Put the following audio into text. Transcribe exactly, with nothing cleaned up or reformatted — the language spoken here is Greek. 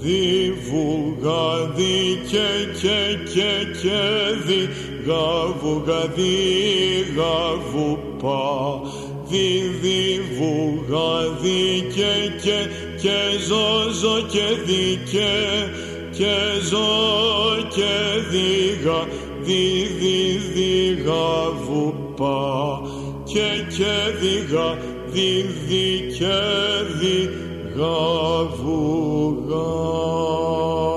διβουγα δι και και και και δι γαβουγα δι γαβου πα δι διβουγα δι και και και ζω ζω και δι και και ζω και δι γα δι δι δι γαβου πα και και δι γα δι δι και δι γαβουγα.